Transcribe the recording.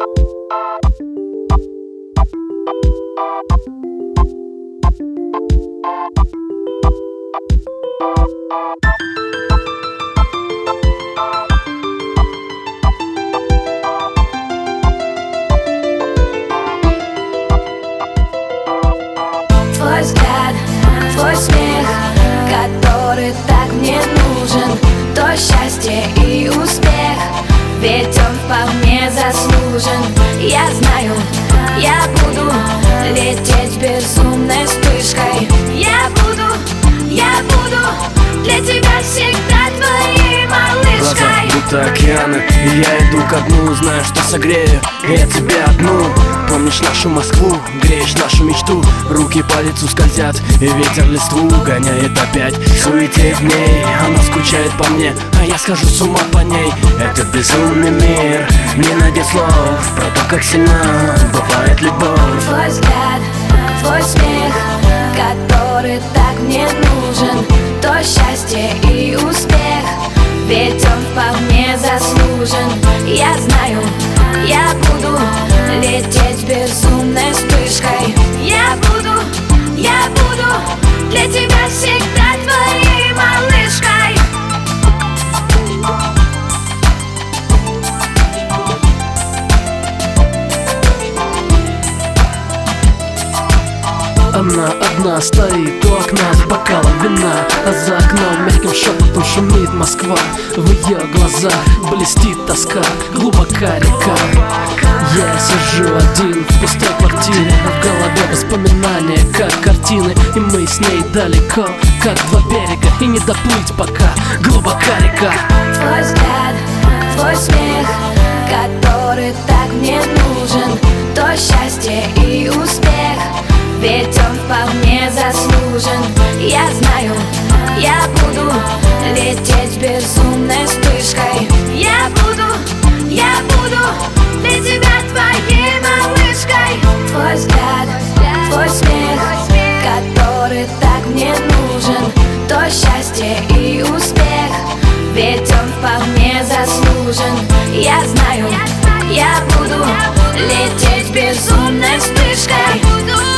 Твой взгляд, твой смех, который так мне нужен, то счастье и успех, ведь он вполне заслужен. Я знаю, я буду лететь безумной вспышкой. Я буду для тебя всегда твоей малышкой. Глаза будто океаны, и я иду ко дну, знаю, что согрею я тебя одну. Помнишь нашу Москву, греешь нашу мечту, руки по лицу скользят, и ветер листву гоняет опять. Суетеет в ней, она скучает по мне, а я схожу с ума по ней. Этот безумный мир не найдет слов про то, как сильна бывает любовь. Твой взгляд, твой смех, который так мне нужен, то счастье и успех, ведь он вполне заслужен. Я знаю, я буду лететь безумной вспышкой. Я буду для тебя всегда твоей малышкой. Она одна стоит у окна с бокалом вина, а за окном мягким шепотом шумит Москва. В ее глазах блестит тоска, глубока река. Я сижу один в пустой квартире, а в голове воспоминания, как картины. И мы с ней далеко, как два берега, и не доплыть пока, глубока река. Твой взгляд, твой смех, который так мне нужен, то счастье и успех, ведь он вполне заслужен. Я знаю, я буду лететь безумной вспышкой. Я буду для тебя твоей малышкой. Твой взгляд, твой смех, который так мне нужен, то счастье и успех, ведь он вполне заслужен. Я знаю, я буду лететь безумной вспышкой.